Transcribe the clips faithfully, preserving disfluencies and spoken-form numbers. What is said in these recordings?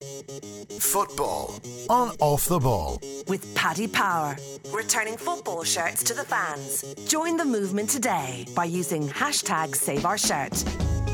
Football on Off the Ball. With Paddy Power. Returning football shirts to the fans. Join the movement today by using hashtag Save Our Shirt.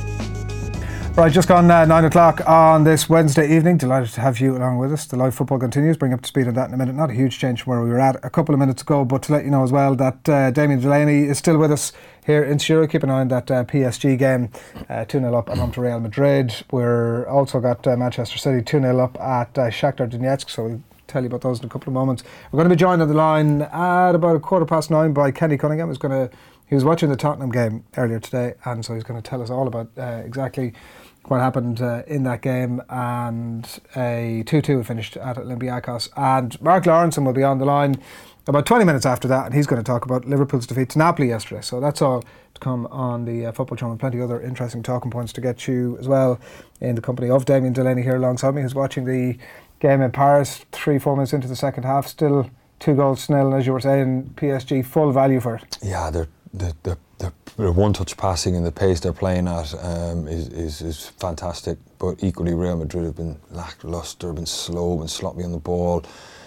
Right, just gone uh, nine o'clock on this Wednesday evening. Delighted to have you along with us. The live football continues. Bring up to speed on that in a minute. Not a huge change from where we were at a couple of minutes ago, but to let you know as well that uh, Damien Delaney is still with us here in Shiro. Keep an eye on that uh, P S G game, uh, two nil up at home to Real Madrid. We're also got uh, Manchester City two nil up at uh, Shakhtar Donetsk, so we'll tell you about those in a couple of moments. We're going to be joined on the line at about a quarter past nine by Kenny Cunningham. Who's going to, he was watching the Tottenham game earlier today, and so he's going to tell us all about uh, exactly what happened uh, in that game, and a two two finished at Olympiacos. And Mark Lawrenson will be on the line about twenty minutes after that, and he's going to talk about Liverpool's defeat to Napoli yesterday. So that's all to come on the uh, Football Channel, and plenty of other interesting talking points to get you as well, in the company of Damien Delaney here alongside me, who's watching the game in Paris, three, four minutes into the second half, still two goals to nil, and as you were saying, P S G full value for it. Yeah, they're they're, they're, they're, they're one-touch passing, and the pace they're playing at um, is, is is fantastic. But equally, Real Madrid have been lacklustre, have been slow, been sloppy on the ball.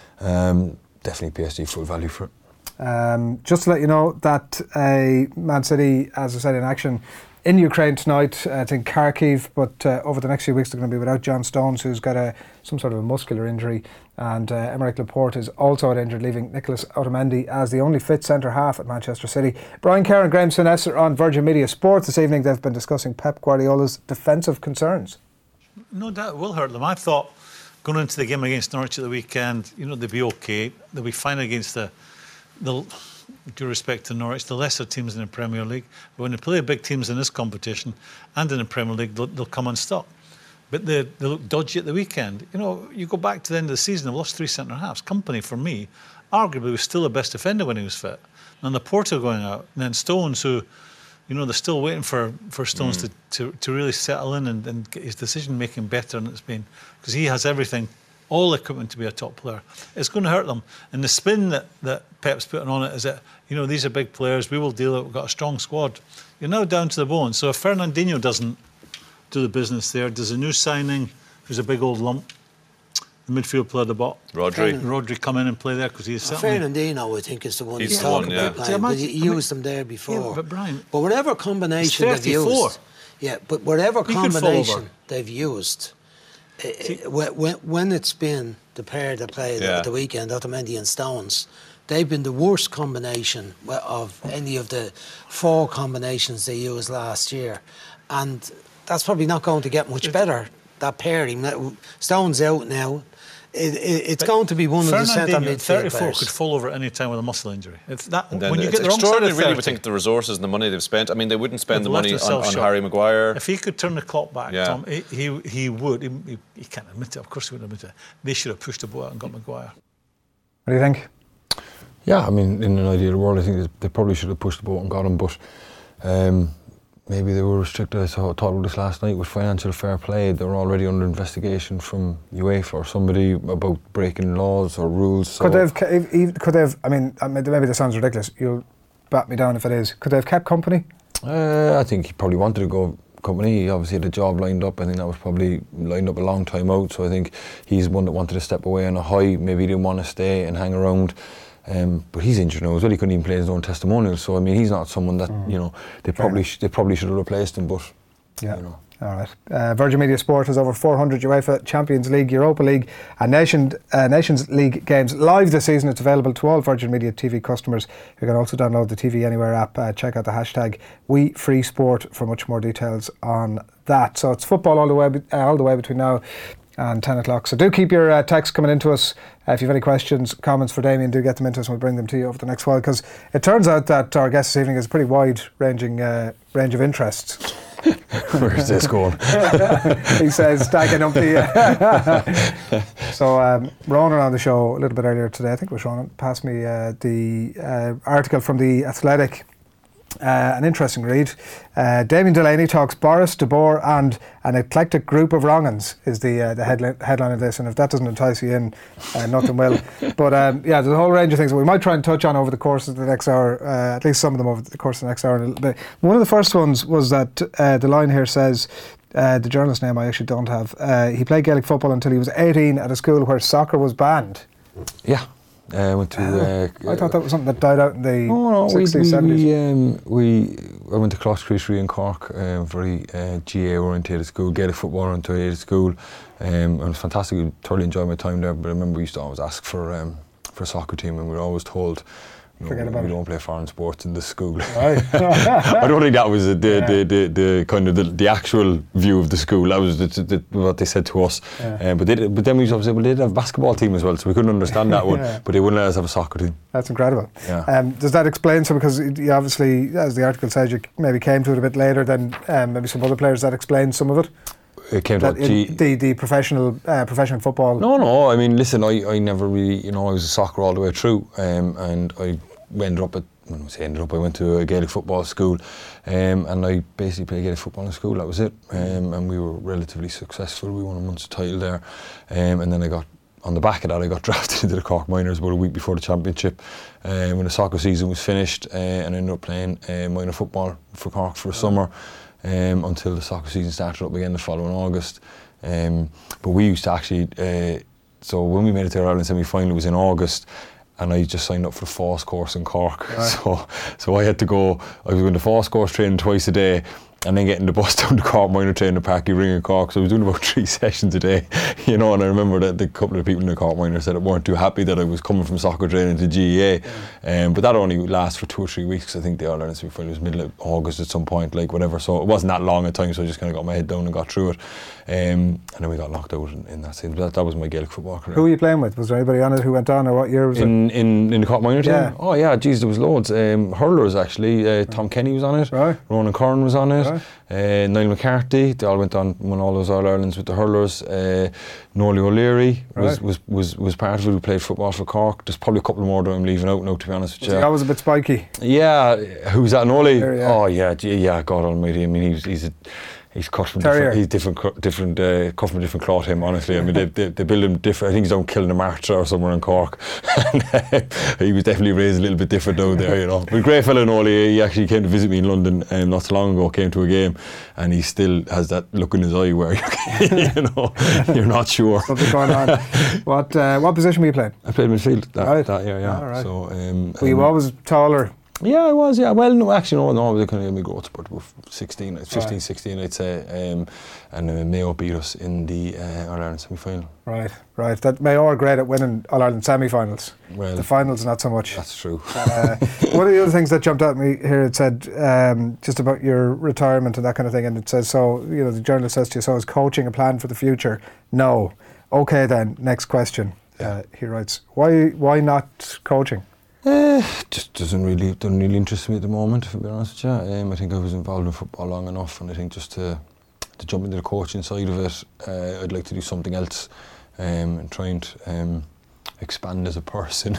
Um, definitely P S G full value for it. Um, just to let you know that uh, Man City, as I said, in action in Ukraine tonight, uh, it's in Kharkiv, but uh, over the next few weeks they're going to be without John Stones, who's got a some sort of a muscular injury, and uh, Aymeric Laporte is also out injured, leaving Nicolas Otamendi as the only fit centre half at Manchester City. Brian Kerr and Graham Souness are on Virgin Media Sports this evening. They've been discussing Pep Guardiola's defensive concerns. No doubt it will hurt them. I thought going into the game against Norwich at the weekend, you know, they'd be okay. They'll be fine against the the due respect to Norwich, the lesser teams in the Premier League. But when they play big teams in this competition and in the Premier League, they'll, they'll come unstuck. But they, they look dodgy at the weekend. You know, you go back to the end of the season, they've lost three centre-halves. Company, for me, arguably was still the best defender when he was fit. And the Porter going out. And then Stones, who, you know, they're still waiting for, for Stones mm. to, to, to really settle in and, and get his decision-making better than it's been. Because he has everything, all the equipment to be a top player. It's going to hurt them. And the spin that, that Pep's putting on it is that, you know, these are big players, we will deal it, we've got a strong squad. You're now down to the bone. So if Fernandinho doesn't do the business there, does a new signing, who's a big old lump, the midfield player at the bottom, Rodri. Rodri come in and play there because he's certainly... Fernandinho, I think, is the one he's he's the talking one, yeah. about playing, but he used I mean, them there before. Yeah, but Brian... But whatever combination they've used... Yeah, but whatever combination they've used, See, when, when it's been the pair that played yeah. at the weekend, Otamendi and Stones, they've been the worst combination of any of the four combinations they used last year. And that's probably not going to get much better, that pairing. Stones out now. It, it, it's but going to be one of the centre midfield thirty-four players. Could fall over at any time with a muscle injury. It's that, and then when you it's get the wrong extraordinary, side of really, we think the resources and the money they've spent. I mean, they wouldn't spend They've the money on, on Harry Maguire. If he could turn the clock back, yeah. Tom, he, he he would. He, he, he can't admit it. Of course, he wouldn't admit it. They should have pushed the ball out and got Maguire. What do you think? Yeah, I mean, in an ideal world, I think they probably should have pushed the boat and got him, but um, maybe they were restricted. I saw, talked about this last night with financial fair play. They were already under investigation from UEFA or somebody about breaking laws or rules. So could they have? Could they have? I mean, maybe this sounds ridiculous. You'll bat me down if it is. Could they have kept company? Uh, I think he probably wanted to go company. He obviously had a job lined up. I think that was probably lined up a long time out. So I think he's one that wanted to step away on a high. Maybe he didn't want to stay and hang around. Um, but he's injured now as well. He couldn't even play his own testimonial. So I mean, he's not someone that mm. you know they probably sh- they probably should have replaced him. But yeah, you know. All right. Uh, Virgin Media Sport has over four hundred UEFA Champions League, Europa League, and Nation uh, Nations League games live this season. It's available to all Virgin Media T V customers. You can also download the T V Anywhere app. Uh, check out the hashtag WeFreeSport for much more details on that. So it's football all the way uh, all the way between now and ten o'clock. So do keep your uh, texts coming into us. Uh, if you have any questions, comments for Damien, do get them into us and we'll bring them to you over the next while, because it turns out that our guest this evening has a pretty wide-ranging uh, range of interests. Where's this going? He says, stacking up the... Uh, so um, Ronan on the show a little bit earlier today, I think it was Ronan, passed me uh, the uh, article from The Athletic. Uh, an interesting read. Uh, Damien Delaney talks Boris, De Boer and an eclectic group of wrong-uns is the uh, the headline, headline of this, and if that doesn't entice you in, uh, nothing will. But um, yeah, there's a whole range of things that we might try and touch on over the course of the next hour, uh, at least some of them over the course of the next hour a little bit. One of the first ones was that uh, the line here says Uh, the journalist's name I actually don't have. Uh, he played Gaelic football until he was eighteen at a school where soccer was banned. Yeah. I uh, went to. Uh, I thought that was something that died out in the oh, no, sixties, we, seventies. We, um, we, I went to Closs Creasery in Cork, uh, very uh, G A orientated school, Gaelic football orientated school. Um, and it was fantastic. I thoroughly enjoyed my time there. But I remember we used to always ask for um, for a soccer team, and we were always told, you know, Forget about we it. don't play foreign sports in the school. Right. I don't think that was the the, Yeah. the, the, the kind of the, the actual view of the school. That was the, the, what they said to us. Yeah. Um, but they, but then we used to say, well, they did have a basketball team as well, so we couldn't understand that one. Yeah. But they wouldn't let us have a soccer team. That's incredible. Yeah. Um, does that explain so? Because you obviously, as the article says, you maybe came to it a bit later than um, maybe some other players. That explains some of it. It came to That in the the professional uh, professional football. No, no. I mean, listen, I, I never really, you know, I was a soccer all the way through, um, and I ended up at. When I say ended up, I went to a Gaelic football school, um, and I basically played Gaelic football in school. That was it, um, and we were relatively successful. We won a Munster title there, um, and then I got on the back of that, I got drafted into the Cork Minors about a week before the championship. Um, when the soccer season was finished, uh, and I ended up playing uh, minor football for Cork for a summer um, until the soccer season started up again the following August. Um, but we used to actually, uh, so when we made it to the Ireland semi-final, it was in August. And I just signed up for the Force course in Cork. Right. So so I had to go, I was going to Force course training twice a day, and then getting the bus down to Cork Minor training Park Ring in Cork. So I was doing about three sessions a day, you know. And I remember that the couple of people in the Cork Minor said that weren't too happy that I was coming from soccer training to G A A. Yeah. Um, but that only lasts for two or three weeks. I think the All-Ireland semi-final was middle of August at some point, like whatever. So it wasn't that long a time. So I just kind of got my head down and got through it. Um, and then we got knocked out in, in that season. But that, that was my Gaelic football career. Who were you playing with? Was there anybody on it who went on, or what year was in, it? In in the Cork Minor team? Yeah. Oh yeah, geez, there was loads. Um, hurlers actually. Uh, Tom Kenny was on it. Right. Ronan Curran was on it. Right. Uh, Niall McCarthy. They all went on, won all those All Irelands with the hurlers. Uh, Norley O'Leary was, Right. was, was, was part of it. Who played football for Cork. There's probably a couple more that I'm leaving out now, to be honest with you. That was a bit spiky. Yeah, who's that? Norley? Yeah. Oh yeah, gee, yeah. God Almighty. I mean, he's he's a. He's cut from Terrier. different. He's different, different, uh, cut from a different cloth. Him, honestly. I mean, they, they, they build him different. I think he's down Kilnamartyr or somewhere in Cork. And, uh, he was definitely raised a little bit different down there, you know. But great fellow, Nolly. He actually came to visit me in London um, not so long ago. Came to a game, and he still has that look in his eye where you know you're not sure. Something going on. What uh, what position were you playing? I played midfield that, Right. that year, yeah. All right. So, um, Were you um, always taller? Yeah, I was, yeah. Well, no, actually, no, no, I was kind of my growth spurt about sixteen, fifteen, Right. sixteen, I'd say. Um, and uh, Mayo beat us in the uh, All-Ireland semi-final. Right, right. That Mayo are great at winning All-Ireland semi-finals. Well, The finals, not so much. that's true. Uh, one of the other things that jumped at me here, it said um, just about your retirement and that kind of thing, and it says, so, you know, the journalist says to you, so is coaching a plan for the future? No. Okay then, next question. Yeah. Uh, he writes, why why not coaching? Uh, just doesn't really doesn't really interest me at the moment, to be honest with you. Um, I think I was involved in football long enough, and I think just to to jump into the coaching side of it, uh, I'd like to do something else, um, and try and um, expand as a person,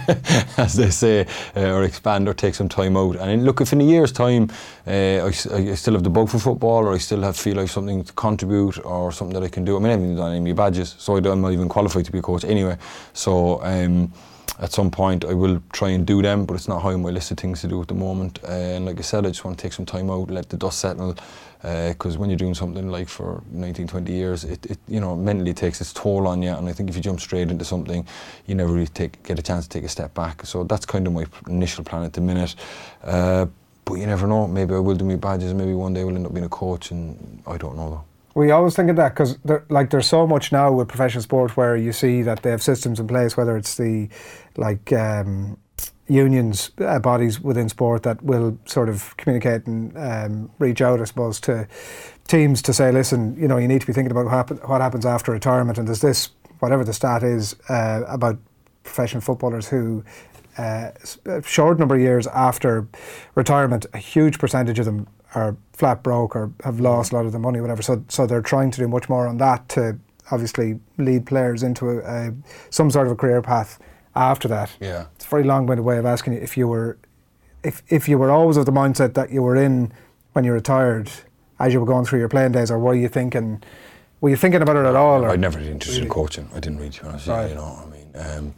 as they say, uh, or expand or take some time out. And look, if in a year's time uh, I, I still have the bug for football, or I still have feel like something to contribute, or something that I can do. I mean, I haven't done any of my badges, so I'm not even qualified to be a coach anyway. So. Um, At some point I will try and do them, but it's not high on my list of things to do at the moment. Uh, and like I said, I just want to take some time out, let the dust settle, because uh, when you're doing something like for nineteen, twenty years, it, it you know mentally takes its toll on you. And I think if you jump straight into something, you never really take, get a chance to take a step back. So that's kind of my initial plan at the minute. Uh, but you never know. Maybe I will do my badges. Maybe one day I will end up being a coach, and I don't know though. We always think of that because like there's so much now with professional sport where you see that they have systems in place, whether it's the like um, unions, uh, bodies within sport that will sort of communicate and um, reach out, I suppose, to teams to say, listen, you know, you need to be thinking about what, happen, what happens after retirement, and there's this, whatever the stat is, uh, about professional footballers who uh, a short number of years after retirement, a huge percentage of them are flat broke or have lost a lot of their money, whatever. So, so they're trying to do much more on that to obviously lead players into a, a, some sort of a career path after that. Yeah, it's a very long-winded way of asking you if you were, if if you were always of the mindset that you were in when you retired, as you were going through your playing days, or were you thinking, were you thinking about it at all? Or? I'd never been interested really? in coaching. I didn't really, to be honest. Right. You know, I mean. Um,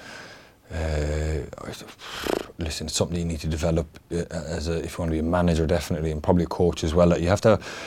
Uh, listen, it's something you need to develop uh, as a, if you want to be a manager, definitely, and probably a coach as well. That you have to,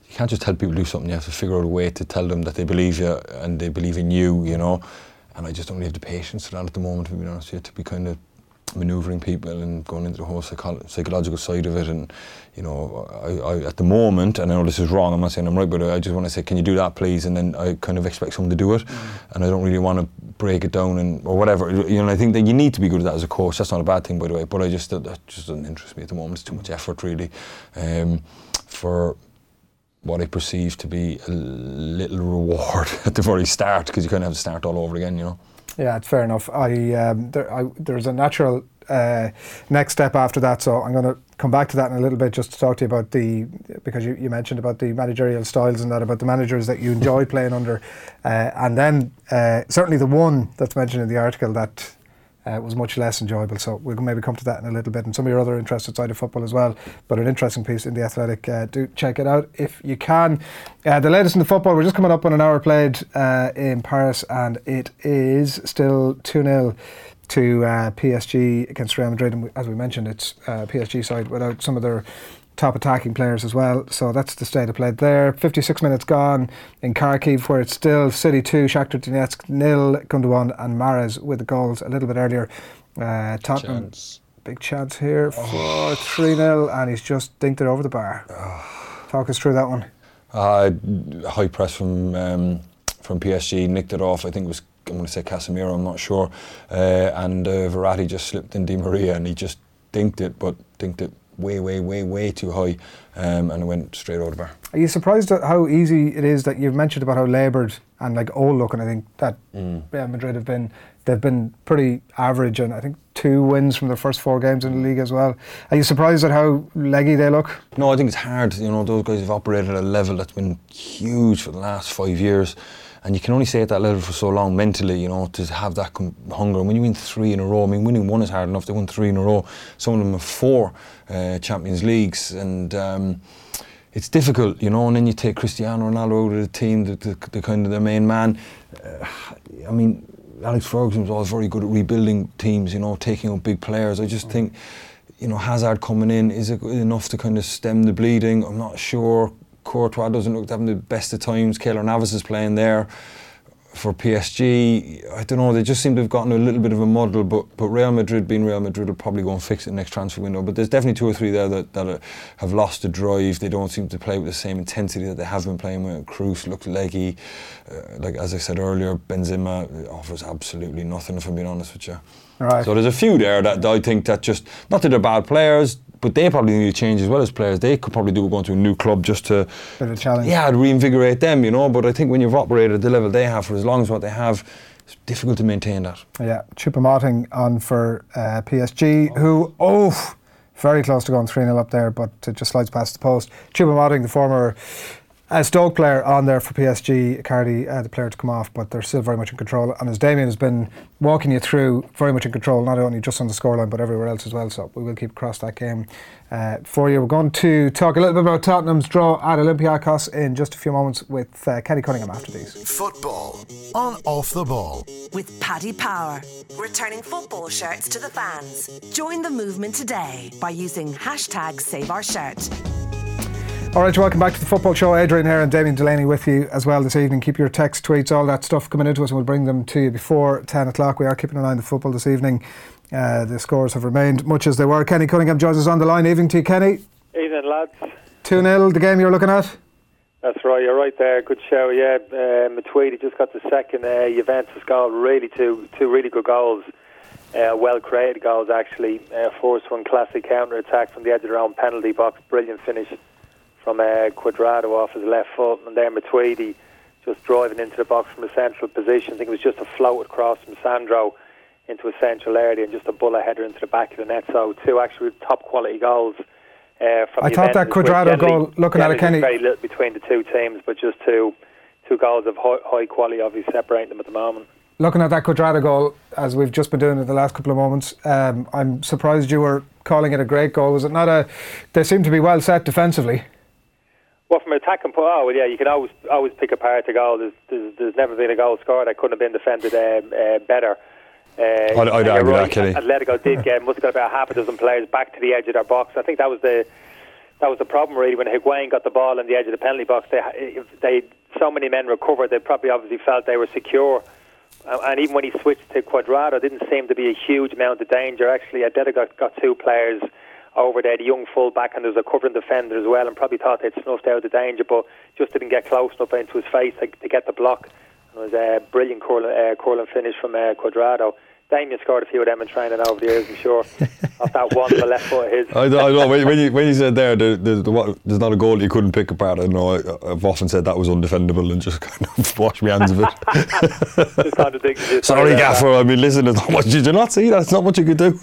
you can't just tell people to do something. You have to figure out a way to tell them that they believe you and they believe in you, you know. And I just don't really have the patience for that at the moment, to be honest with you, to be kind of manoeuvring people and going into the whole psycho- psychological side of it. And, you know, I, I, at the moment, and I know this is wrong, I'm not saying I'm right, but I just want to say, can you do that, please? And then I kind of expect someone to do it. Mm. And I don't really want to break it down and or whatever. You know, I think that you need to be good at that as a coach. That's not a bad thing, by the way, but I just, that, that just doesn't interest me at the moment. It's too much effort, really, um, for what I perceive to be a little reward at the very start, because you kind of have to start all over again, you know. Yeah, it's fair enough. I, um, there, I there's a natural uh, next step after that, so I'm going to come back to that in a little bit, just to talk to you about the, because you, you mentioned about the managerial styles and that, about the managers that you enjoy playing under, uh, and then uh, certainly the one that's mentioned in the article that uh, was much less enjoyable. So we'll maybe come to that in a little bit, and some of your other interests outside of football as well. But an interesting piece in The Athletic. Uh, do check it out if you can. Uh, the latest in the football, we're just coming up on an hour played uh, in Paris, and it is still two nil to uh, P S G against Real Madrid. And as we mentioned, it's uh, P S G side without some of their top attacking players as well. So that's the state of play there. fifty-six minutes gone in Kharkiv, where it's still City two, Shakhtar Donetsk nil, Gundogan and Mahrez with the goals a little bit earlier. Uh, Tottenham, chance. Big chance here for oh. three nil, and he's just dinked it over the bar. Oh. Talk us through that one. Uh, high press from um, from P S G, nicked it off. I think it was, I'm going to say Casemiro, I'm not sure. Uh, and uh, Verratti just slipped in Di Maria, and he just dinked it, but dinked it way, way, way, way too high, um, and it went straight over the bar. Are you surprised at how easy it is, that you've mentioned about how laboured and like old looking? I think that mm. Real Madrid have been, they've been pretty average, and I think two wins from their first four games in the league as well. Are you surprised at how leggy they look? No, I think it's hard. You know, those guys have operated at a level that's been huge for the last five years. And you can only stay at that level for so long mentally, you know, to have that com- hunger. And when you win three in a row, I mean, winning one is hard enough. They won three in a row. Some of them have four uh, Champions Leagues, and um, it's difficult, you know. And then you take Cristiano Ronaldo out of the team, the, the, the kind of the main man. Uh, I mean, Alex Ferguson was always very good at rebuilding teams, you know, taking out big players. I just think, you know, Hazard coming in, is it enough to kind of stem the bleeding? I'm not sure. Courtois doesn't look to having the best of times. Keylor Navas is playing there for P S G. I don't know, they just seem to have gotten a little bit of a muddle, but, but Real Madrid, being Real Madrid, will probably go and fix it next transfer window. But there's definitely two or three there that, that have lost the drive. They don't seem to play with the same intensity that they have been playing with. Kroos looks leggy. Uh, like as I said earlier, Benzema offers absolutely nothing, if I'm being honest with you. Right. So there's a few there that I think that just, not that they're bad players, but they probably need to change as well as players. They could probably do going to a new club just to, bit of a challenge. Yeah, to reinvigorate them, you know. But I think when you've operated at the level they have for as long as what they have, it's difficult to maintain that. Yeah, Choupo-Moting on for uh, P S G, oh. who, oh, very close to going three nil up there, but it just slides past the post. Choupo-Moting, the former uh, Stoke player, on there for P S G. Icardi, uh, the player to come off, but they're still very much in control. And as Damien has been walking you through, very much in control, not only just on the scoreline but everywhere else as well. So we will keep across that game uh, for you. We're going to talk a little bit about Tottenham's draw at Olympiacos in just a few moments with uh, Kenny Cunningham after these. Football on Off the Ball with Paddy Power, returning football shirts to the fans. Join the movement today by using hashtag Save Our Shirt. Alright, welcome back to the Football Show. Adrian here and Damien Delaney with you as well this evening. Keep your text, tweets, all that stuff coming into us, and we'll bring them to you before ten o'clock. We are keeping an eye on the football this evening. Uh, the scores have remained much as they were. Kenny Cunningham joins us on the line. Evening to you, Kenny. Evening, lads. two nil, the game you're looking at? That's right, you're right there. Good show, yeah. Uh, Matuidi just got the second uh, Juventus goal. Really two, two really good goals. Uh, well created goals, actually. Uh, first one, classic counter attack from the edge of their own penalty box. Brilliant finish from uh, Cuadrado off his left foot, and then Matuidi just driving into the box from a central position. I think it was just a float across from Sandro into a central area and just a bullet header into the back of the net. So two actually top quality goals uh, from I thought that Cuadrado goal, looking at it, Kenny, very little between the two teams, but just two two goals of high, high quality, obviously separating them at the moment. Looking at that Cuadrado goal, as we've just been doing in the last couple of moments, um, I'm surprised you were calling it a great goal. Was it not a... They seem to be well set defensively. Well, from attack and put, oh well, yeah, you can always always pick apart a goal. There's, there's, there's never been a goal scored that couldn't have been defended uh, uh, better. Uh, I'd, I'd argue right, that, Kelly. Atletico did get, must have got about half a dozen players back to the edge of their box. I think that was the that was the problem really when Higuain got the ball on the edge of the penalty box. They, if they so many men recovered, they probably obviously felt they were secure. Uh, and even when he switched to Cuadrado, didn't seem to be a huge amount of danger. Actually, Atletico got, got two players over there, the young full-back, and there was a covering defender as well, and probably thought they'd snuffed out the danger, but just didn't get close enough into his face to, to get the block. It was a brilliant curling, uh, curling finish from uh, Cuadrado. Damien scored a few of them in training over the years, I'm sure, off that one on the left foot of his. I know, I know. When, when, you, when you said there, the, the, the, there's not a goal you couldn't pick apart. I know I, I've often said that was undefendable and just kind of washed my hands of it. Just contradicting you. Sorry, Gaffer. I mean, listen, there's not much. Did you not see that? It's not much you could do.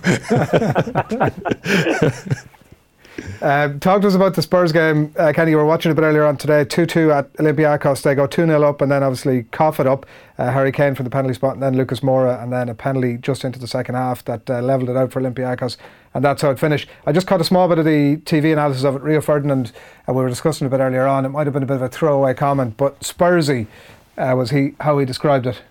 Uh, talk to us about the Spurs game. Uh, Kenny, you were watching a bit earlier on today. two two at Olympiacos. They go two nil up and then obviously cough it up. Uh, Harry Kane from the penalty spot and then Lucas Moura and then a penalty just into the second half that uh, levelled it out for Olympiacos, and that's how it finished. I just caught a small bit of the T V analysis of it. Rio Ferdinand, uh, we were discussing a bit earlier on, it might have been a bit of a throwaway comment, but Spursy uh, was he how he described it.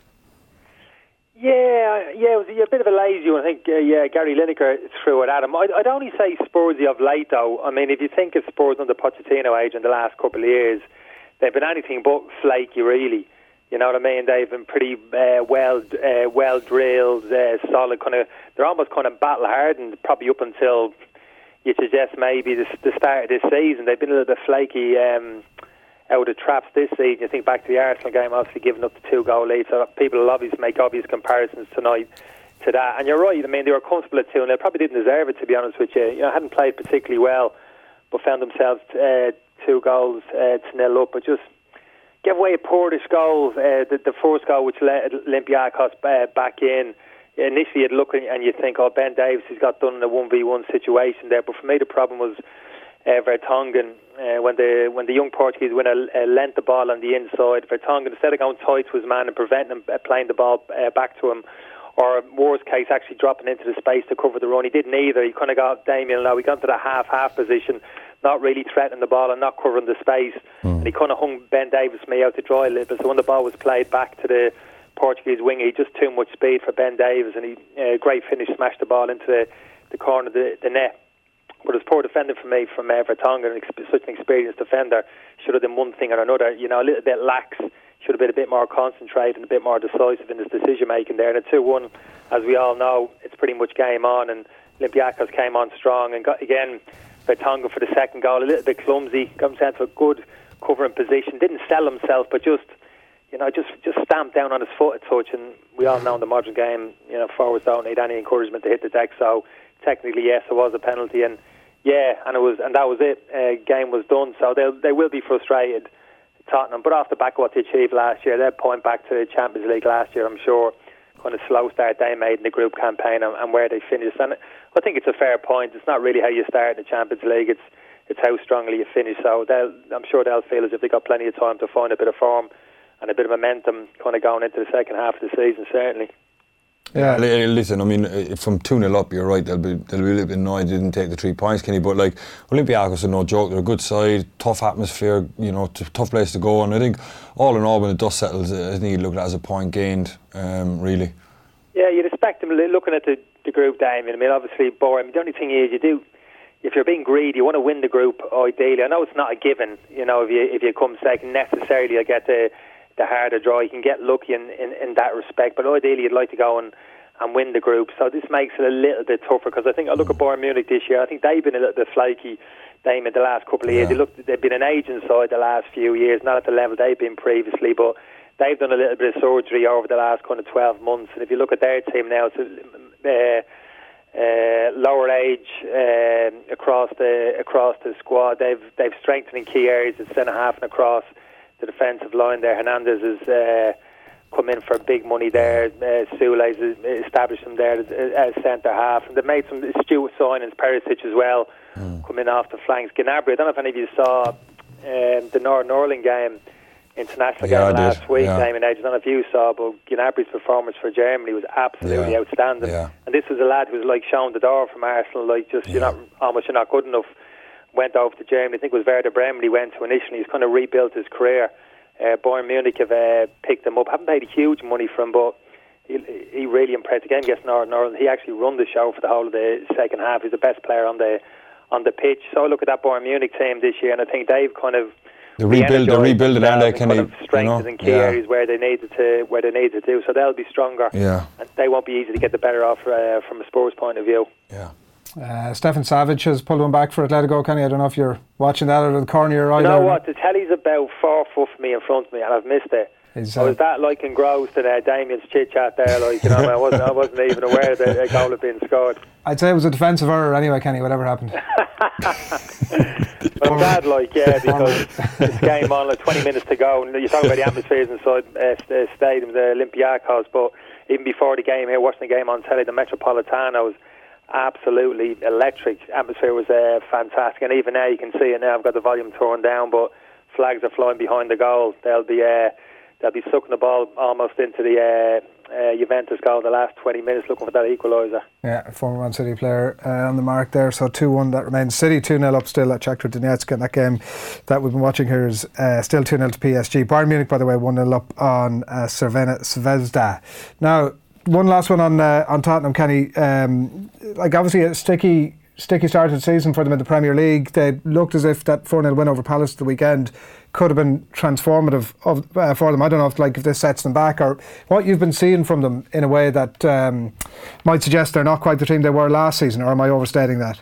Yeah, yeah, it was a bit of a lazy one. I think, uh, yeah, Gary Lineker threw it at him. I'd, I'd only say Spursy of late, though. I mean, if you think of Spurs under Pochettino age in the last couple of years, they've been anything but flaky, really. You know what I mean? They've been pretty uh, well, uh, well drilled, uh, solid. Kind of, they're almost kind of battle hardened, probably up until you suggest maybe the, the start of this season. They've been a little bit flaky. Um, out of traps this season. You think back to the Arsenal game, obviously giving up the two goal lead, so people will obviously make obvious comparisons tonight to that. And you're right, I mean, they were comfortable at two and they probably didn't deserve it, to be honest with you. You know, hadn't played particularly well, but found themselves uh, two goals uh, to nil up, but just gave away a poorish goal, uh, the, the first goal which let Olympiacos uh, back in. Initially you'd look and you'd think, oh, Ben Davies has got done in a one v one situation there, but for me the problem was Uh, Vertonghen, uh, when the when the young Portuguese winner uh, lent the ball on the inside, Vertonghen, instead of going tight to his man and preventing him uh, playing the ball uh, back to him, or worst case actually dropping into the space to cover the run, he didn't either. He kind of got Damien now, he got into the half-half position, not really threatening the ball and not covering the space, mm. and he kind of hung Ben Davies May out to dry a little bit. So when the ball was played back to the Portuguese winger, he just too much speed for Ben Davies, and he uh, great finish, smashed the ball into the, the corner of the, the net. But it was poor defending for me from uh, Vertonghen, such an experienced defender. Should have done one thing or another, you know, a little bit lax. Should have been a bit more concentrated and a bit more decisive in his decision making there. And at two one, as we all know, it's pretty much game on. And Olympiacos came on strong and got again Vertonghen for the second goal, a little bit clumsy, got himself into a good covering position. Didn't sell himself, but just you know, just just stamped down on his foot a touch. And we all know in the modern game, you know, forwards don't need any encouragement to hit the deck. So technically, yes, it was a penalty. And yeah, and it was, and that was it. Uh, game was done. So they they will be frustrated, Tottenham. But off the back of what they achieved last year, they'll point back to the Champions League last year, I'm sure. Kind of slow start they made in the group campaign and, and where they finished. And I think it's a fair point. It's not really how you start in the Champions League. It's it's how strongly you finish. So they'll, I'm sure they'll feel as if they've got plenty of time to find a bit of form and a bit of momentum kind of going into the second half of the season, certainly. Yeah, listen, I mean, from two nil up, you're right, they'll be, they'll be a little bit annoyed they didn't take the three points, Kenny, but like, Olympiacos are no joke, they're a good side, tough atmosphere, you know, t- tough place to go, and I think all in all, when the dust settles, I think you'd look at it as a point gained, um, really. Yeah, you'd expect them looking at the, the group, Damien. I mean, obviously, boring. The only thing is, you do, if you're being greedy, you want to win the group, ideally. I know it's not a given, you know, if you if you come second, necessarily you'll get the the harder draw. You can get lucky in, in, in that respect, but ideally you'd like to go and, and win the group. So this makes it a little bit tougher, because I think I look at Bayern Munich this year, I think they've been a little bit flaky, Damien, the last couple of years. Yeah. They look, they've been an aging side the last few years, not at the level they've been previously, but they've done a little bit of surgery over the last kind of twelve months. And if you look at their team now, it's uh, uh, lower age uh, across the across the squad. They've they've strengthened in key areas at centre half and across the defensive line there. Hernandez has uh, come in for big money there. Uh, Soule's established him there as, as centre half. And they've made some astute signings, Perisic as well, mm. come in off the flanks. Gnabry, I don't know if any of you saw um, the Northern Ireland game, international yeah, game I last did. week, yeah. Damien. I don't know if you saw, but Gnabry's performance for Germany was absolutely yeah. outstanding. Yeah. And this was a lad who was like shown the door from Arsenal, like just, yeah. you're not, almost you're not good enough. Went over to Germany. I think it was Werder Bremen he went to initially. He's kind of rebuilt his career. Uh, Bayern Munich have uh, picked him up. Haven't paid huge money for him, but he, he really impressed. Again, against Northern Ireland, he actually run the show for the whole of the second half. He's the best player on the on the pitch. So I look at that Bayern Munich team this year, and I think they've kind of the rebuild, the rebuilding, and they kind of strengthened in key yeah. areas where they needed to where they needed to do. So they'll be stronger. Yeah, and they won't be easy to get the better off uh, from a Spurs point of view. Yeah. Uh, Stefan Savic has pulled one back for Atletico, Kenny. I don't know if you're watching that out of the corner of your eye. You know what? The telly's about four foot from me in front of me, and I've missed it. Is, uh, I was that like engrossed in uh, Damien's chit chat there, like you know, I wasn't, I wasn't even aware that a goal had been scored. I'd say it was a defensive error anyway, Kenny. Whatever happened. I'm glad, like yeah, because this game on like twenty minutes to go, and you talk about the atmospheres inside uh, the stadium, the Olympiacos, but even before the game here, watching the game on telly, the Metropolitano was absolutely electric. Atmosphere was uh, fantastic, and even now you can see it now. I've got the volume torn down, but flags are flying behind the goal. They'll be uh, they'll be sucking the ball almost into the uh, uh, Juventus goal in the last twenty minutes, looking for that equaliser. Yeah, former Man City player uh, on the mark there. So two one that remains. City two nil up still at Shakhtar Donetsk, and that game that we've been watching here is uh, still two nil to P S G. Bayern Munich, by the way, one nil up on uh, Crvena Zvezda. Now, one last one on uh, on Tottenham, Kenny. Um, like obviously a sticky sticky start to the season for them in the Premier League. They looked as if that four nil win over Palace at the weekend could have been transformative of, uh, for them. I don't know if like if this sets them back or what you've been seeing from them in a way that um, might suggest they're not quite the team they were last season, or am I overstating that?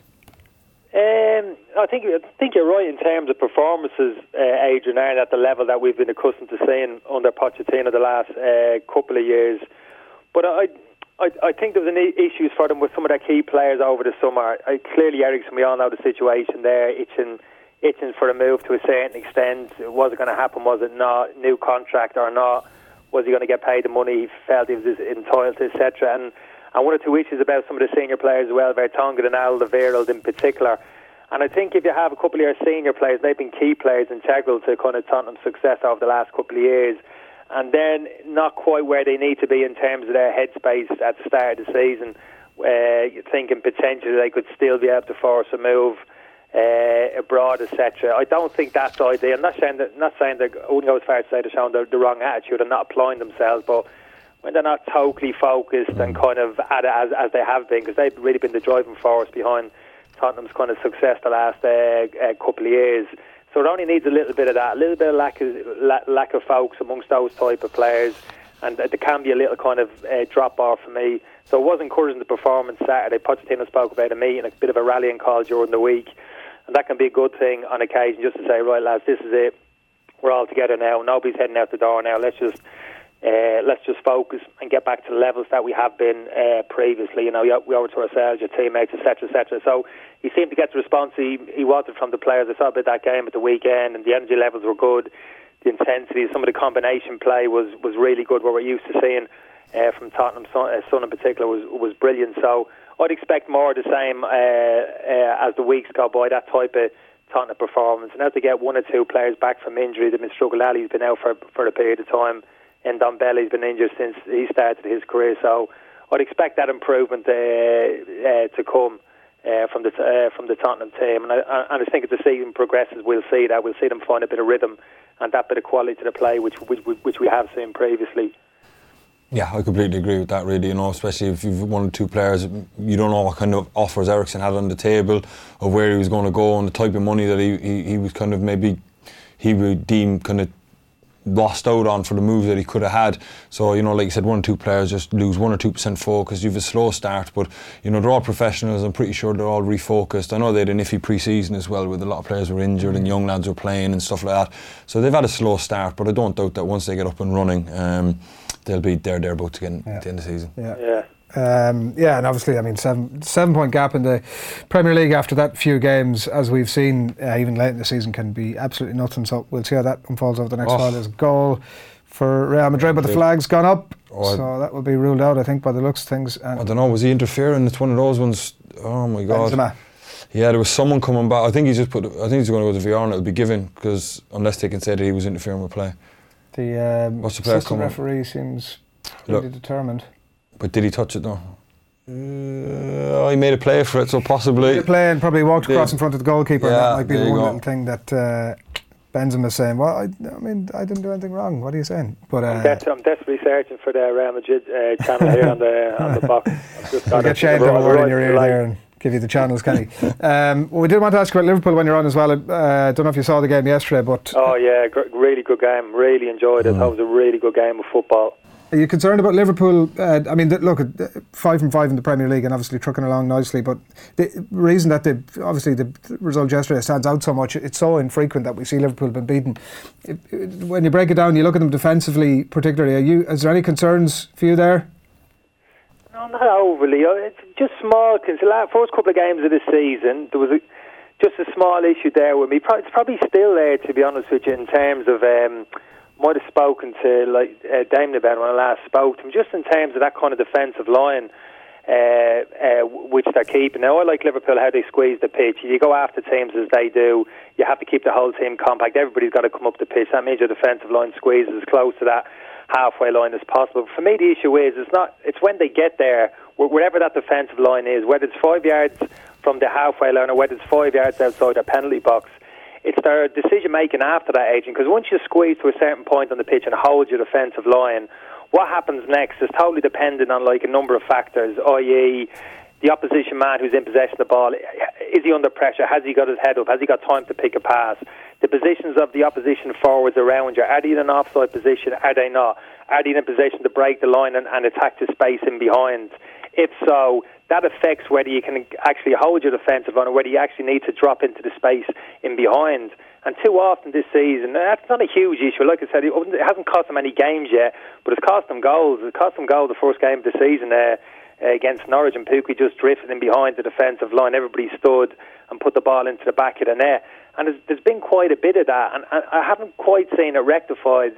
Um, I think I think you're right in terms of performances, uh, Adrian, aren't at the level that we've been accustomed to seeing under Pochettino the last uh, couple of years. But I, I, I think there was an issues for them with some of their key players over the summer. I, clearly, Eriksen, we all know the situation there, itching, itching for a move to a certain extent. Was it going to happen? Was it not? New contract or not? Was he going to get paid the money he felt he was entitled to, et cetera? And, and one or two issues about some of the senior players as well, Vertonghen and Alderweireld in particular. And I think if you have a couple of your senior players, they've been key players, integral to kind of Tottenham's success over the last couple of years, and then not quite where they need to be in terms of their headspace at the start of the season, uh, thinking potentially they could still be able to force a move uh, abroad, et cetera. I don't think that's ideal. I'm not saying that. Not saying that. I wouldn't go as far as to say they're showing the, the wrong attitude and not applying themselves, but when they're not totally focused and kind of at it as, as they have been, because they've really been the driving force behind Tottenham's kind of success the last uh, uh, couple of years. So it only needs a little bit of that, a little bit of lack of la- lack of focus amongst those type of players, and there can be a little kind of uh, drop off for me. So it was encouraging the performance Saturday. Pochettino spoke about a meeting, a bit of a rallying call during the week, and that can be a good thing on occasion, just to say, right lads, this is it. We're all together now. Nobody's heading out the door now. Let's just uh, let's just focus and get back to the levels that we have been uh, previously. You know, we owe it to ourselves, your teammates, et cetera, et cetera. So he seemed to get the response he, he wanted from the players. I saw a bit of that game at the weekend, and the energy levels were good. The intensity, some of the combination play was, was really good. What we're used to seeing uh, from Tottenham, Son, uh, Son in particular, was was brilliant. So I'd expect more of the same uh, uh, as the weeks go by, that type of Tottenham performance. And as they get one or two players back from injury, they've been struggling. Ali's been out for, for a period of time, and Don Belli's been injured since he started his career. So I'd expect that improvement uh, uh, to come Uh, from the uh, from the Tottenham team, and I, and I think as the season progresses, we'll see that we'll see them find a bit of rhythm and that bit of quality to the play, which which, which we have seen previously. Yeah, I completely agree with that. Really, you know, especially if you've one or two players, you don't know what kind of offers Eriksen had on the table, of where he was going to go, and the type of money that he he, he was kind of maybe he would deem kind of lost out on for the moves that he could have had. So, you know, like you said, one or two players just lose one or two percent focus. You've a slow start, but you know, they're all professionals. I'm pretty sure they're all refocused. I know they had an iffy pre-season as well, with a lot of players were injured and young lads were playing and stuff like that. So they've had a slow start, but I don't doubt that once they get up and running, um, they'll be there thereabouts again yeah. at the end of the season. Yeah. yeah. Um, yeah, and obviously, I mean, seven seven point gap in the Premier League after that few games, as we've seen, uh, even late in the season, can be absolutely nothing. So we'll see how that unfolds over the next oh. while. There's a goal for Real Madrid, but the flag's gone up, oh, so that will be ruled out, I think, by the looks of things. And I don't know, was he interfering? It's one of those ones. Oh my God. Benzema. Yeah, there was someone coming back. I think he's just put. I think he's going to go to V R and it'll be given, because unless they can say that he was interfering with play. The, um, What's the player assistant referee seems really Look. determined. But did he touch it though? Uh, he made a play for it, so possibly. He made a play and probably walked across in front of the goalkeeper. Yeah, and that might be the one go. little thing that uh, Benzema is saying. Well, I, I mean, I didn't do anything wrong. What are you saying? But uh, I'm, des- I'm desperately searching for the Real Madrid uh, channel here on the on the box. I've just got get Shane to have a word in your ear there and give you the channels, Kenny. um, we did want to ask you about Liverpool when you're on as well. I uh, don't know if you saw the game yesterday, but oh yeah, gr- really good game. Really enjoyed it. Mm. That was a really good game of football. Are you concerned about Liverpool? Uh, I mean, look, five from five in the Premier League and obviously trucking along nicely, but the reason that the obviously the result yesterday stands out so much, it's so infrequent that we see Liverpool been beaten. It, it, when you break it down, you look at them defensively particularly, are you, is there any concerns for you there? No, not overly. It's just small. Because the first couple of games of the season, there was a, just a small issue there with me. It's probably still there, to be honest with you, in terms of... Um, might have spoken to like uh, Damon about when I last spoke to him, just in terms of that kind of defensive line uh, uh, which they're keeping. Now, I like Liverpool how they squeeze the pitch. You go after teams as they do, you have to keep the whole team compact. Everybody's got to come up the pitch. That means your defensive line squeezes as close to that halfway line as possible. For me, the issue is it's not. It's when they get there, wherever that defensive line is, whether it's five yards from the halfway line or whether it's five yards outside their penalty box. It's their decision-making after that, agent, because once you squeeze to a certain point on the pitch and hold your defensive line, what happens next is totally dependent on like a number of factors, that is the opposition man who's in possession of the ball. Is he under pressure? Has he got his head up? Has he got time to pick a pass? The positions of the opposition forwards around you, are they in an offside position? Are they not? Are they in a position to break the line and, and attack the space in behind? If so, that affects whether you can actually hold your defensive line or whether you actually need to drop into the space in behind. And too often this season, that's not a huge issue. Like I said, it hasn't cost them any games yet, but it's cost them goals. It cost them goals the first game of the season uh, against Norwich, and Pukki just drifted in behind the defensive line. Everybody stood and put the ball into the back of the net. And there's, there's been quite a bit of that, and I haven't quite seen it rectified.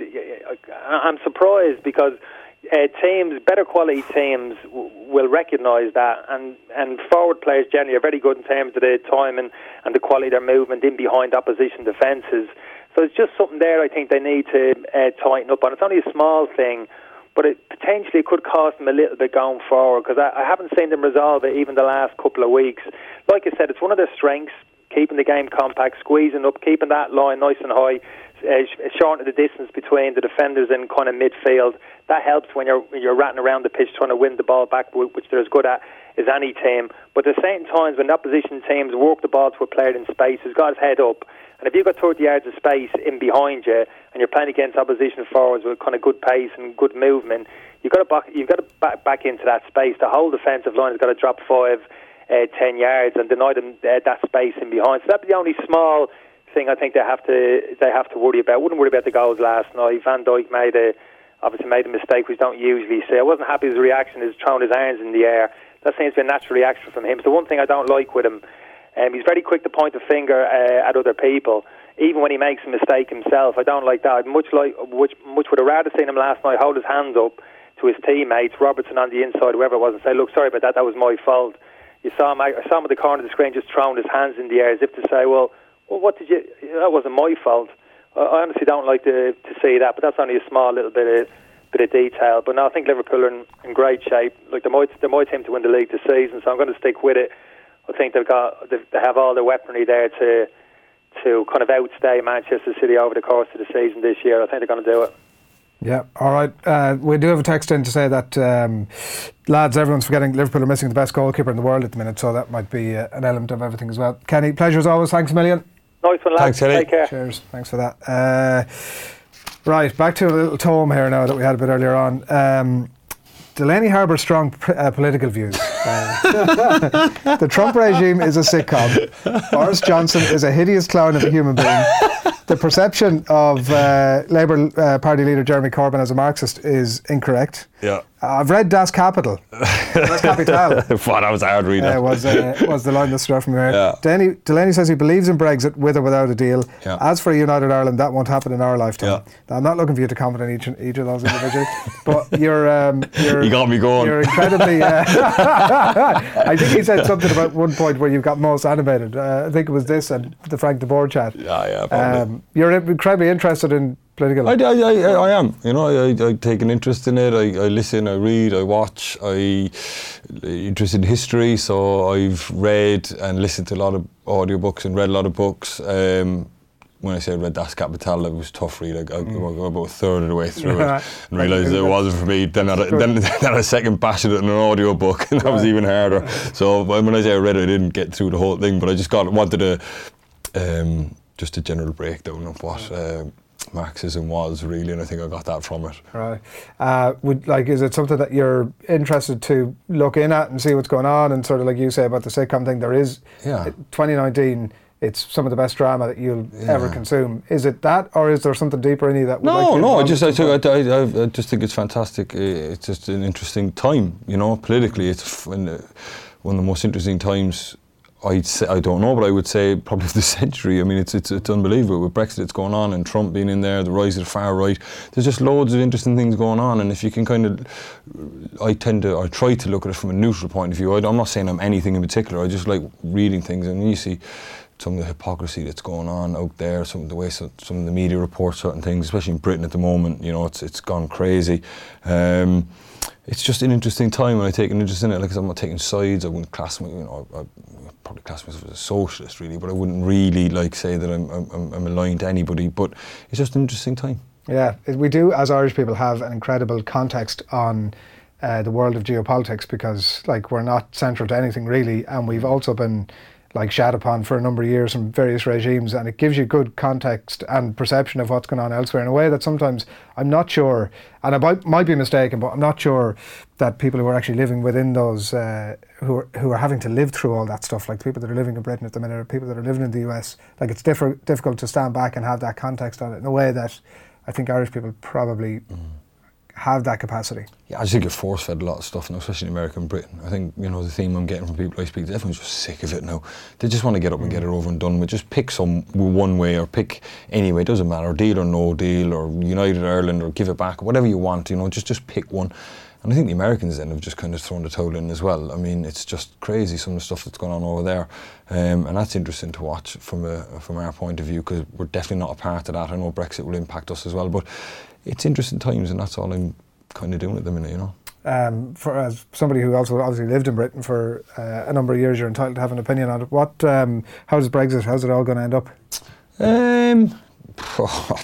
I'm surprised because Uh, teams, better quality teams w- will recognise that, and, and forward players generally are very good in terms of the time and, and the quality of their movement in behind opposition defences. So it's just something there I think they need to uh, tighten up on. It's only a small thing, but it potentially could cost them a little bit going forward, because I, I haven't seen them resolve it even the last couple of weeks. Like I said, it's one of their strengths, keeping the game compact, squeezing up, keeping that line nice and high, uh, shortening the distance between the defenders and kind of midfield. That helps when you're when you're ratting around the pitch trying to win the ball back, which they're as good at as any team. But at the same times, when the opposition teams work the ball to a player in space who's got his head up, and if you've got thirty yards of space in behind you, and you're playing against opposition forwards with kind of good pace and good movement, you've got to back, you've got to back, back into that space. The whole defensive line has got to drop five, uh, ten yards and deny them uh, that space in behind. So that'd be the only small thing I think they have to they have to worry about. Wouldn't worry about the goals last night. Van Dijk made a obviously made a mistake which don't usually see. I wasn't happy with his reaction. He's throwing his arms in the air. That seems to be a natural reaction from him. So one thing I don't like with him, um, he's very quick to point the finger uh, at other people, even when he makes a mistake himself. I don't like that. I'd much like, much, much would have rather seen him last night hold his hands up to his teammates, Robertson on the inside, whoever it was, and say, look, sorry about that, that was my fault. You saw him, I saw him at the corner of the screen just throwing his hands in the air as if to say, well, well what did you, that wasn't my fault. I honestly don't like to, to see that, but that's only a small little bit of bit of detail. But no, I think Liverpool are in, in great shape. Like they might, they might team to win the league this season, so I'm going to stick with it. I think they've got, they have all the weaponry there to to kind of outstay Manchester City over the course of the season this year. I think they're going to do it. Yeah, all right. Uh, we do have a text in to say that um, lads, everyone's forgetting Liverpool are missing the best goalkeeper in the world at the minute, so that might be uh, an element of everything as well. Kenny, pleasure as always. Thanks a million. Nice one, lads. Thanks, Take care. Cheers. Thanks for that. Uh, right, back to a little tome here now that we had a bit earlier on. Um, Delaney harbours strong uh, political views. Uh, the Trump regime is a sitcom. Boris Johnson is a hideous clown of a human being. The perception of uh, Labour uh, Party leader Jeremy Corbyn as a Marxist is incorrect. Yeah. Uh, I've read Das Kapital. Das Kapital. What, that was a hard read. Uh, was, uh, was the line that stood from here. Yeah. Delaney, Delaney says he believes in Brexit with or without a deal. Yeah. As for a united Ireland, that won't happen in our lifetime. Yeah. Now, I'm not looking for you to comment on each, each of those individually, but you're, um, you're... You got me going. You're incredibly... Uh, I think he said something about one point where you've got most animated. Uh, I think it was this and the Frank de Boer chat. Yeah, yeah. Um, you're incredibly interested in political... I, I, I, I am. You know, I, I take an interest in it. I, I listen, I read, I watch. I interested in history, so I've read and listened to a lot of audiobooks and read a lot of books. Um, when I said read Das Kapital, it was tough read. I got mm. about a third of the way through yeah. it and realised it wasn't for me. Then I then, then a second bashed it in an audio book, and that was even harder. So when I say I read it, I didn't get through the whole thing, but I just got wanted a um, just a general breakdown of what uh, Marxism was really, and I think I got that from it. Right. Uh, would like is it something that you're interested to look in at and see what's going on, and sort of like you say about the sitcom thing? There is yeah. twenty nineteen. It's some of the best drama that you'll yeah. ever consume. Is it that, or is there something deeper in you that would no, like to no? I just, I, took, I, I, I just think it's fantastic. It's just an interesting time, you know. Politically, it's one of the most interesting times. I'd say, I don't know, but I would say probably of the century. I mean, it's it's it's unbelievable with Brexit. It's going on, and Trump being in there, the rise of the far right. There's just loads of interesting things going on, and if you can kind of, I tend to, I try to look at it from a neutral point of view. I, I'm not saying I'm anything in particular. I just like reading things, and you see some of the hypocrisy that's going on out there, some of the way some, some of the media report certain things, especially in Britain at the moment. You know, it's it's gone crazy. Um, it's just an interesting time, and I take an interest in it. Like I said, I'm not taking sides. I wouldn't class me, you know, I, I probably class myself as a socialist, really, but I wouldn't really like say that I'm I'm, I'm aligned to anybody. But it's just an interesting time. Yeah, we do as Irish people have an incredible context on uh, the world of geopolitics, because like we're not central to anything really, and we've also been like shat upon for a number of years from various regimes, and it gives you good context and perception of what's going on elsewhere in a way that sometimes I'm not sure, and I might, might be mistaken, but I'm not sure that people who are actually living within those, uh, who are who are having to live through all that stuff, like the people that are living in Britain at the minute, or people that are living in the U S, like it's diff- difficult to stand back and have that context on it in a way that I think Irish people probably mm. have that capacity. Yeah, I just think you're force-fed a lot of stuff now, especially in America and Britain. I think, you know, the theme I'm getting from people I speak to, everyone's just sick of it now. They just want to get up and get it over and done with. Just pick some one way, or pick anyway, it doesn't matter, deal or no deal, or United Ireland, or give it back, whatever you want, you know, just, just pick one. And I think the Americans then have just kind of thrown the towel in as well. I mean, it's just crazy, some of the stuff that's going on over there. Um, and that's interesting to watch from a, from our point of view, because we're definitely not a part of that. I know Brexit will impact us as well, but it's interesting times, and that's all I'm kind of doing at the minute, you know. Um, for as somebody who also obviously lived in Britain for uh, a number of years, you're entitled to have an opinion on it. What? Um, how does Brexit? How's it all going to end up? Um. Oh,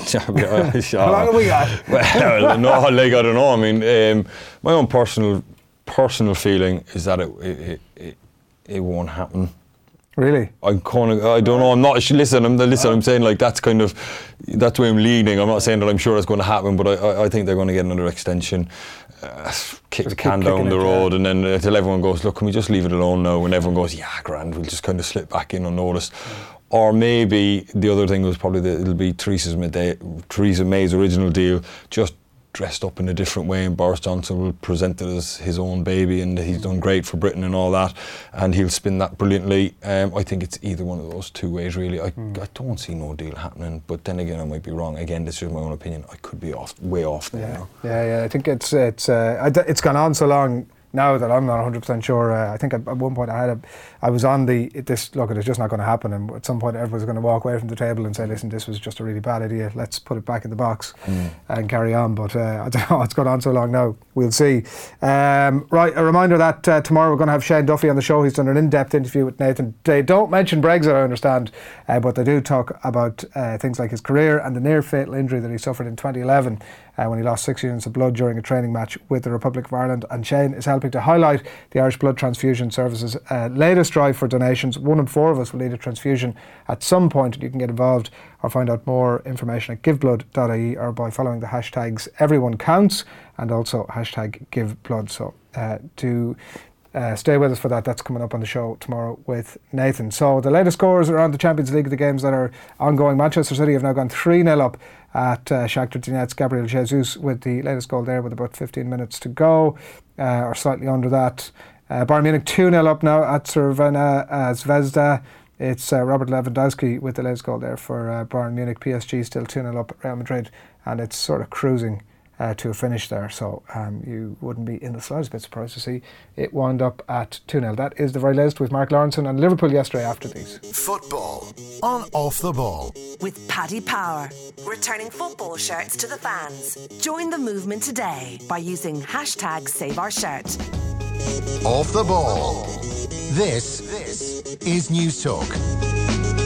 how long have we got? Well, no, like I don't know. I mean, um, my own personal personal feeling is that it it it, it won't happen. Really? I'm kind of, I don't know, I'm not, listen, I'm, listen, I'm saying like that's kind of, that's where I'm leaning. I'm not saying that I'm sure it's going to happen, but I, I think they're going to get another extension, uh, kick the can down the road, and then until everyone goes, look, can we just leave it alone now? And everyone goes, yeah, grand, we'll just kind of slip back in unnoticed. Or maybe the other thing was probably that it'll be Theresa May, Theresa May's original deal, just dressed up in a different way, and Boris Johnson will present it as his own baby, and he's done great for Britain and all that, and he'll spin that brilliantly. Um, I think it's either one of those two ways really. I, mm. I don't see no deal happening, but then again I might be wrong. Again, this is my own opinion. I could be off, way off there. Yeah, you know? yeah, yeah. I think it's it's uh, it's gone on so long now that I'm not one hundred percent sure. Uh, I think at, at one point I had a, I was on the, this, look, it's just not going to happen, and at some point everyone's going to walk away from the table and say, listen, this was just a really bad idea, let's put it back in the box mm. and carry on. But uh, I don't know, it's gone on so long now, we'll see. Um, right, a reminder that uh, tomorrow we're going to have Shane Duffy on the show. He's done an in-depth interview with Nathan. They don't mention Brexit, I understand, uh, but they do talk about uh, things like his career and the near fatal injury that he suffered in twenty eleven uh, when he lost six units of blood during a training match with the Republic of Ireland. And Shane is helping to highlight the Irish Blood Transfusion Service's uh, latest drive for donations. One in four of us will need a transfusion at some point, and you can get involved or find out more information at give blood dot I E or by following the hashtags Everyone Counts and also hashtag GiveBlood. So uh, to uh, stay with us for that. That's coming up on the show tomorrow with Nathan. So the latest scores around the Champions League, the games that are ongoing. Manchester City have now gone three nil up at uh, Shakhtar Donetsk. Gabriel Jesus with the latest goal there with about fifteen minutes to go, uh, or slightly under that. Uh, Bayern Munich two nil up now at Crvena uh, Zvezda. It's uh, Robert Lewandowski with the latest goal there for uh, Bayern Munich. P S G still two nil up at Real Madrid, and it's sort of cruising uh, to a finish there. So um, you wouldn't be in the slightest bit surprised to see it wound up at two nil. That is the very latest with Mark Lawrenson and Liverpool yesterday after these. Football on Off the Ball. With Paddy Power, returning football shirts to the fans. Join the movement today by using hashtag Save Our Shirt. Off the Ball. This, this is News Talk.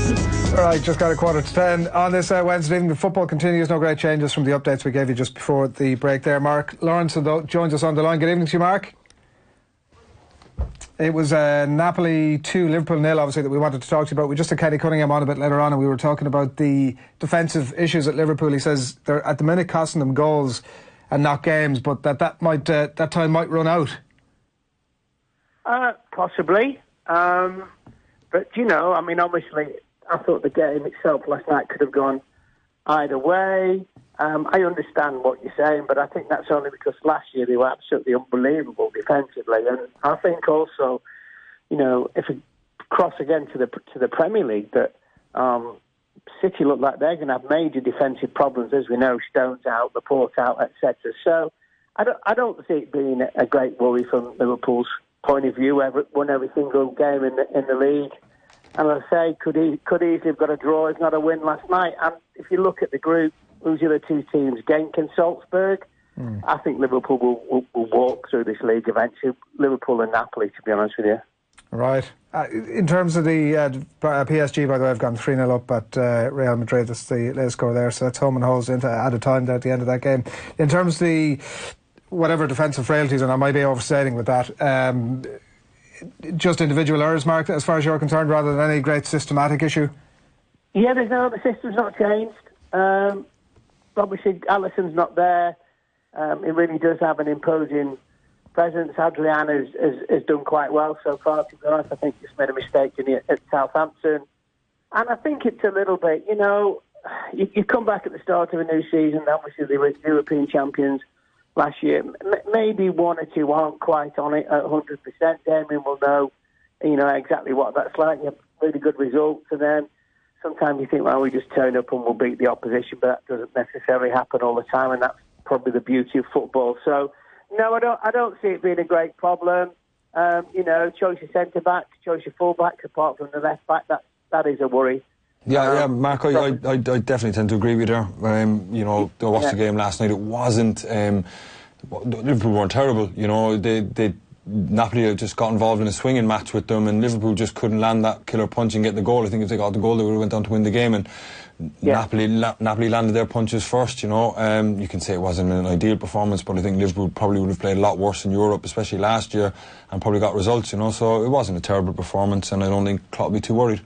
All right, just got a quarter to ten on this uh, Wednesday evening. The football continues, no great changes from the updates we gave you just before the break there. Mark Lawrence joins us on the line. Good evening to you, Mark. It was uh, Napoli two, Liverpool nil, obviously, that we wanted to talk to you about. We just had Kenny Cunningham on a bit later on, and we were talking about the defensive issues at Liverpool. He says they're at the minute costing them goals and not games, but that that might uh, that time might run out. Uh, possibly, um, but you know, I mean, obviously, I thought the game itself last night could have gone either way. Um, I understand what you're saying, but I think that's only because last year they were absolutely unbelievable defensively, and I think also, you know, if we cross again to the to the Premier League, that um, City look like they're going to have major defensive problems, as we know, Stones out, Laporte out, et cetera. So I don't I don't see it being a great worry from Liverpool's point of view. Every, won every single game in the in the league. And as I say, could he could easily have got a draw, if not a win last night. And if you look at the group, who's the other two teams? Genk and Salzburg. Mm. I think Liverpool will, will, will walk through this league eventually. Liverpool and Napoli, to be honest with you. Right. Uh, in terms of the uh, P S G, by the way, I've gone three nil up at uh, Real Madrid. That's the latest score there. So that's home and holds into at a time there at the end of that game. In terms of the whatever defensive frailties, and I might be overstating with that. Um, Just individual errors, Mark, as far as you're concerned, rather than any great systematic issue? Yeah, there's no, the system's not changed. Um, obviously, Alisson's not there. Um, he really does have an imposing presence. Adrian has, has, has done quite well so far, to be honest. I think he's made a mistake in it at Southampton. And I think it's a little bit, you know, you, you come back at the start of a new season, obviously they were European champions last year. M- maybe one or two aren't quite on it at one hundred percent. Damien will know, you know, exactly what that's like. You have really good results, and then sometimes you think, well, we just turn up and we'll beat the opposition, but that doesn't necessarily happen all the time, and that's probably the beauty of football. So, no, I don't. I don't see it being a great problem. Um, you know, choice of centre back, choice of full back, apart from the left back, that that is a worry. Yeah, um, yeah, Mark, I, I, I, I definitely tend to agree with you there. Um, you know, I watched yeah. the game last night. It wasn't. Um, Liverpool weren't terrible. You know, they they Napoli just got involved in a swinging match with them, and Liverpool just couldn't land that killer punch and get the goal. I think if they got the goal, they would have went on to win the game. And yeah. Napoli La, Napoli landed their punches first. You know, um, you can say it wasn't an ideal performance, but I think Liverpool probably would have played a lot worse in Europe, especially last year, and probably got results. You know, so it wasn't a terrible performance, and I don't think Klopp will be too worried.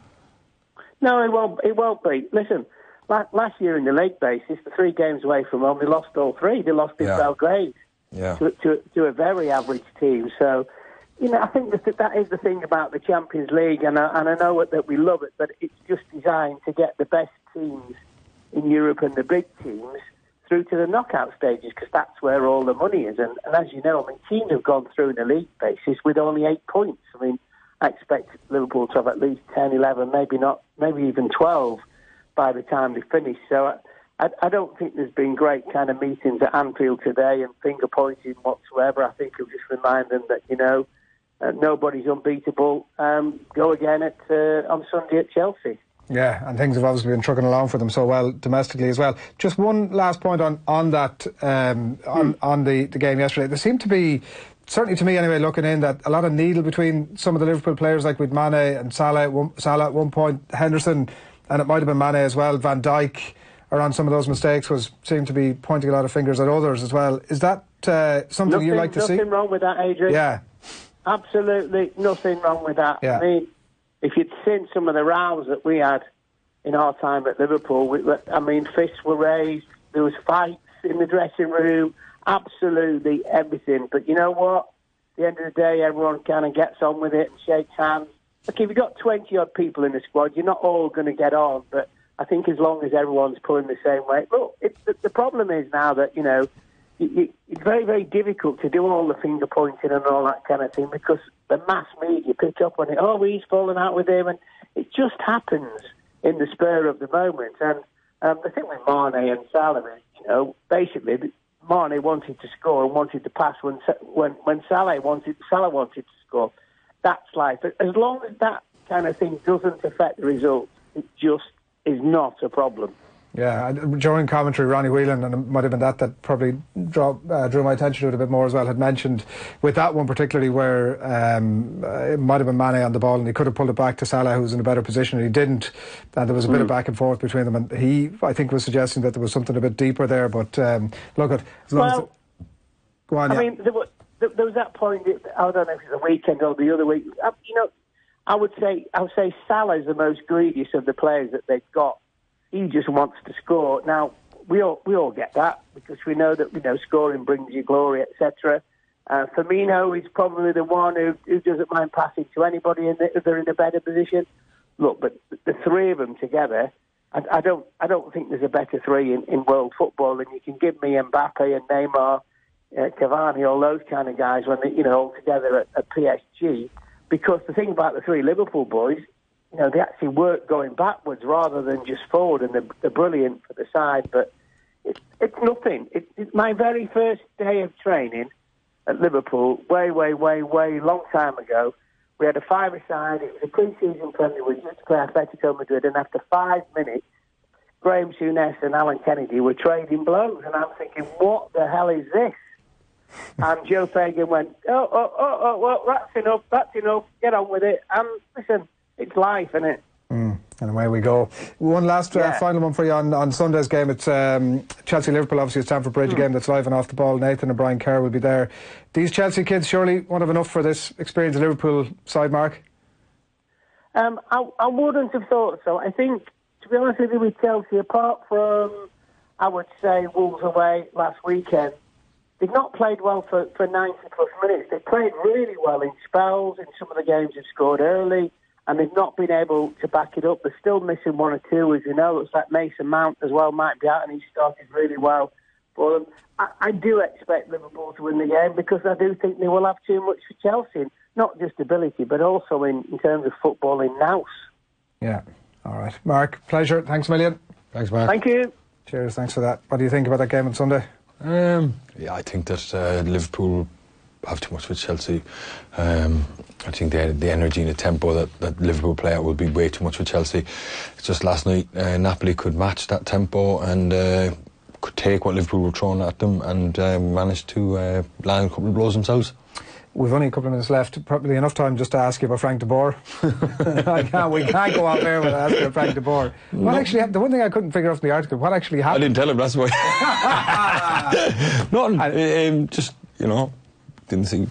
No, it won't. It won't be. Listen, last year in the league basis, the three games away from home, they lost all three. They lost in yeah. Belgrade yeah. to, to to a very average team. So, you know, I think that that is the thing about the Champions League, and I, and I know that we love it, but it's just designed to get the best teams in Europe and the big teams through to the knockout stages, because that's where all the money is. And, and as you know, I mean, teams have gone through in the league basis with only eight points. I mean, I expect Liverpool to have at least ten, eleven, maybe not, maybe even twelve by the time they finish. So I, I don't think there's been great kind of meetings at Anfield today and finger pointing whatsoever. I think it'll just remind them that, you know, uh, nobody's unbeatable. Um, go again at uh, on Sunday at Chelsea. Yeah, and things have obviously been trucking along for them so well domestically as well. Just one last point on on that um, on mm. on the, the game yesterday. There seemed to be, certainly to me anyway, looking in, that a lot of needle between some of the Liverpool players, like with Mane and Salah, one, Salah at one point, Henderson, and it might have been Mane as well, Van Dijk, around some of those mistakes, was seemed to be pointing a lot of fingers at others as well. Is that uh, something nothing, you like to nothing see? Nothing wrong with that, Adrian. Yeah. Absolutely nothing wrong with that. Yeah. I mean, if you'd seen some of the rows that we had in our time at Liverpool, we, I mean, fists were raised, there was fights in the dressing room, absolutely everything. But you know what? At the end of the day, everyone kind of gets on with it and shakes hands. Look, if you've got twenty-odd people in the squad, you're not all going to get on, but I think as long as everyone's pulling the same weight. Look, it's, the, the problem is now that, you know, you, you, it's very, very difficult to do all the finger pointing and all that kind of thing, because the mass media pick up on it. Oh, he's falling out with him, and it just happens in the spur of the moment. And um, the thing with Mane and Salah is, you know, basically, Mane wanted to score and wanted to pass when when when Salah wanted Salah wanted to score. That's life. As long as that kind of thing doesn't affect the result, it just is not a problem. Yeah, during commentary, Ronnie Whelan, and it might have been that that probably draw, uh, drew my attention to it a bit more as well, had mentioned with that one particularly where um, uh, it might have been Mane on the ball and he could have pulled it back to Salah, who was in a better position, and he didn't, and there was a mm. bit of back and forth between them, and he, I think, was suggesting that there was something a bit deeper there, but um, look at as long well, as the, go on, I yeah. mean, there was, there was that point, I don't know if it's the weekend or the other week, you know, I would say, I would say Salah is the most greediest of the players that they've got. He just wants to score. Now, we all we all get that because we know that, you know, scoring brings you glory, et cetera. Uh, Firmino is probably the one who, who doesn't mind passing to anybody in the, if they're in a better position. Look, but the three of them together, I, I don't I don't think there's a better three in, in world football than you can give me Mbappe and Neymar, uh, Cavani, all those kind of guys when they, you know, all together at, at P S G. Because the thing about the three Liverpool boys, you know, they actually work going backwards rather than just forward, and they're, they're brilliant for the side. But it, it's nothing. It, it's my very first day of training at Liverpool, way, way, way, way, long time ago. We had a five-a-side. It was a pre-season friendly. We used to play Atletico Madrid, and after five minutes, Graham Souness and Alan Kennedy were trading blows, and I'm thinking, what the hell is this? And Joe Fagan went, oh, oh, oh, oh, well, that's enough, that's enough, get on with it. And listen, it's life, isn't it? Mm, and away we go. One last uh, yeah. final one for you on, on Sunday's game. It's um, Chelsea-Liverpool, obviously, at Stamford Bridge, mm. a game that's live and off the ball. Nathan and Brian Kerr will be there. These Chelsea kids surely won't have enough for this experienced Liverpool side, Mark? Um, I, I wouldn't have thought so. I think, to be honest with you, with Chelsea, apart from, I would say, Wolves away last weekend, they've not played well for, for ninety plus minutes. They played really well in spells. In some of the games they've scored early, and they've not been able to back it up. They're still missing one or two, as you know. Looks like Mason Mount as well might be out, and he started really well for them. I, I do expect Liverpool to win the game because I do think they will have too much for Chelsea. Not just ability, but also in, in terms of football in nous. Yeah. All right. Mark, pleasure. Thanks a million. Thanks, Mark. Thank you. Cheers. Thanks for that. What do you think about that game on Sunday? Um, yeah, I think that uh, Liverpool have too much with Chelsea. Um, I think the, the energy and the tempo that, that Liverpool play out will be way too much with Chelsea. It's just last night uh, Napoli could match that tempo and uh, could take what Liverpool were throwing at them and uh, managed to uh, land a couple of blows themselves. We've only a couple of minutes left, probably enough time just to ask you about Frank de Boer. I can't, we can't go out there without asking about Frank de Boer. What no. actually happened? The one thing I couldn't figure out from the article, what actually happened? I didn't tell him, that's why. Nothing. Um, just, you know, didn't see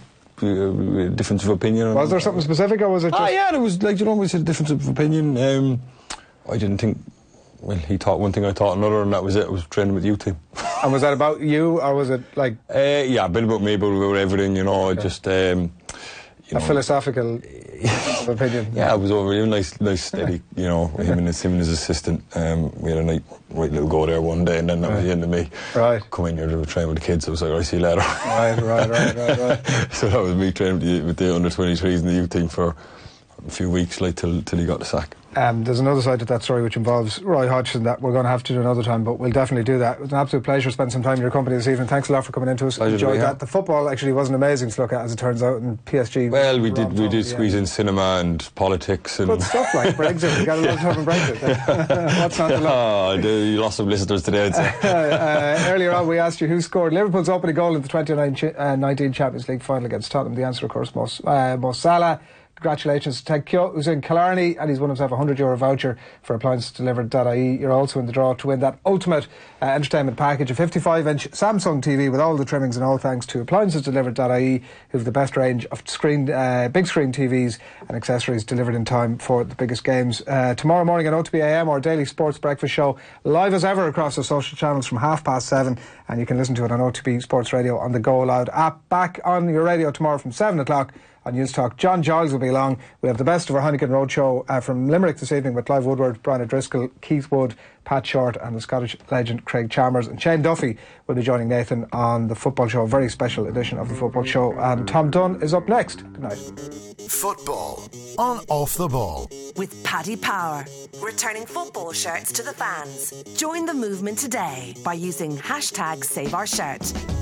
a difference of opinion. Was there something specific, or was it just... Ah, yeah, there was, like, you know, we said a difference of opinion. Um, I didn't think... Well, he thought one thing, I thought another, and that was it. I was training with the youth team. And was that about you, or was it like... Uh, yeah, a bit about me, but about everything, you know, okay. just... Um, you a know, philosophical opinion. Yeah, it was over. He was nice, nice, steady, you know, him and his, him and his assistant. Um, we had a nice, right little go there one day, and then that right. was the end of me. Right. Come in here to train with the kids, I was like, I'll see you later. Right, right, right, right, right. So that was me training with the, with the under twenty-threes and the youth team for a few weeks, like, till, till he got the sack. Um, there's another side to that story which involves Roy Hodgson that we're going to have to do another time, but we'll definitely do that. It was an absolute pleasure to spend some time in your company this evening. Thanks a lot for coming into us. Pleasure. Enjoyed that. The football actually wasn't amazing to look at, as it turns out, and P S G. Well, we did we did squeeze in cinema and politics and good stuff like Brexit. We got a lot of time on Brexit. What's not to love? Oh, you lost some listeners today, I'd say. uh, earlier on, we asked you who scored Liverpool's opening goal in the twenty nineteen Champions League final against Tottenham. The answer, of course, Mo, uh, Mo Salah. Congratulations to Ted Kyo, who's in Killarney, and he's won himself a one hundred euro voucher for appliances delivered dot I E. You're also in the draw to win that ultimate uh, entertainment package, a fifty-five inch Samsung T V with all the trimmings, and all thanks to appliances delivered dot I E, who have the best range of screen, uh, big screen T Vs and accessories delivered in time for the biggest games. Uh, tomorrow morning at O T B A M, our daily sports breakfast show, live as ever across our social channels from half past seven, and you can listen to it on O T B Sports Radio on the Go Loud app. Back on your radio tomorrow from seven o'clock. On News Talk, John Giles will be along. We have the best of our Heineken Roadshow uh, from Limerick this evening with Clive Woodward, Brian O'Driscoll, Keith Wood, Pat Short and the Scottish legend Craig Chalmers. And Shane Duffy will be joining Nathan on the Football Show, a very special edition of the Football Show. And Tom Dunn is up next. Good night. Football on Off the Ball. With Paddy Power, returning football shirts to the fans. Join the movement today by using hashtag Save Our Shirt.